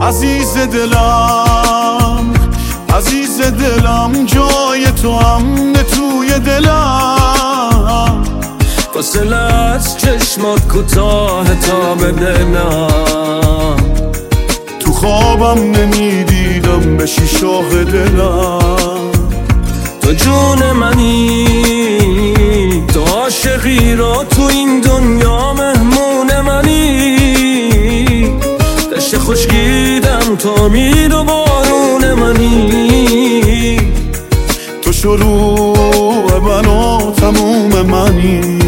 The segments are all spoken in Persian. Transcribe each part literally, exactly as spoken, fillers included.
عزیز دلم عزیز دلم جای تو امن توی دلم فاصله از چشمات کوتاه تا ببینم تو خوابم نمیدیدم بشی شاه دلم تو جون منی تو عاشقی را تو این دنیا مهمون منی دشت خشکیدم تو امید و بارون منی تو شروع من و تموم منی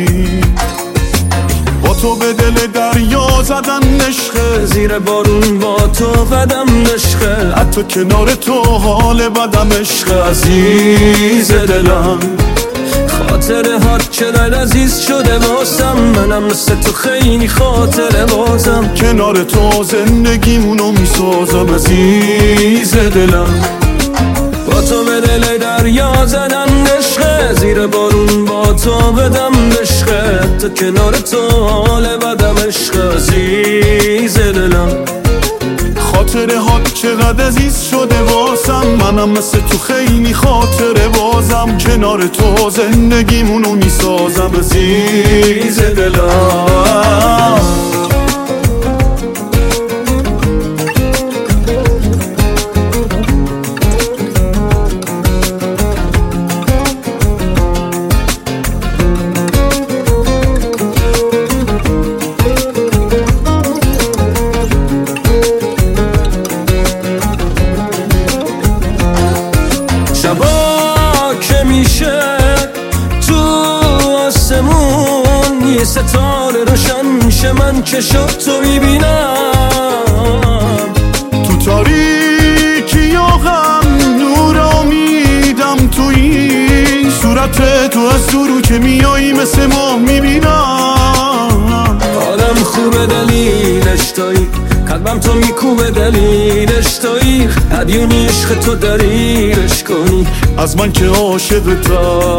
با تو به دل دریا زدن عشقه زیر بارون با تو قدم نشخه حتی کنار تو حال بدم عشق عزیز دلم خاطره هات چقدر عزیز شده واسم منم مثل تو خیلی خاطره بازم کنار تو زندگیمونو میسازم عزیز دلم با تو به دل دریا زدم عشقه زیر بارون با تو بدم عشقه تا کنار تو حال بدم عشق عزیز دلم خاطره هات چقدر عزیز شده واسم منم مثل تو خیلی خاطره بازم کنار تو زندگیمونو میسازم عزیز دلم شبا که میشه تو آسمون یه ستاره روشن میشه من چشات تو میبینم تو تاریکی و غم نور امیدم تو این صورت تو از دورو که میایی مثل ما میبینم آدم خوبه دلیلش تویی قلبم تو میکوبه دلیلش تویی هدیونی عشق تو دلیلش کنی از من که عاشقتم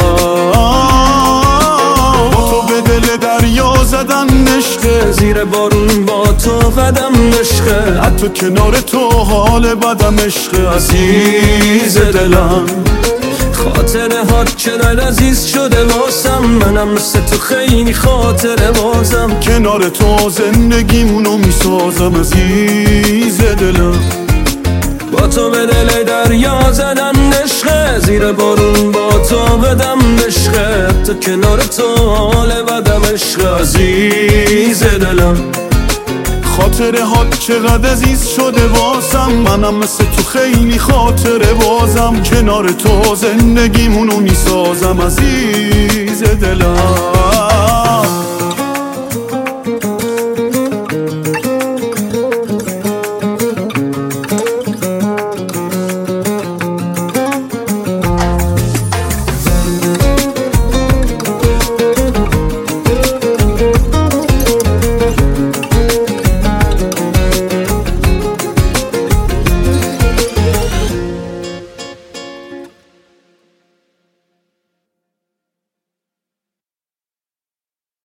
با تو به دل دریا زدن عشقه زیر بارون با تو قدم عشقه حتی کنار تو حال بدم عشق عزیز دلم خاطره هات چقدر عزیز شده واسم منم مثل تو خیلی خاطره بازم کنار تو زندگیمونو میسازم عزیز دلم با تو به دل دریا زدن عشقه زیر بارون با تو بدم عشقه تا کنار تو حال بدم عشق عزیز دلم خاطره هات چقدر عزیز شده واسم منم مثل تو خیلی خاطره بازم کنار تو زندگیمونو میسازم عزیز دلم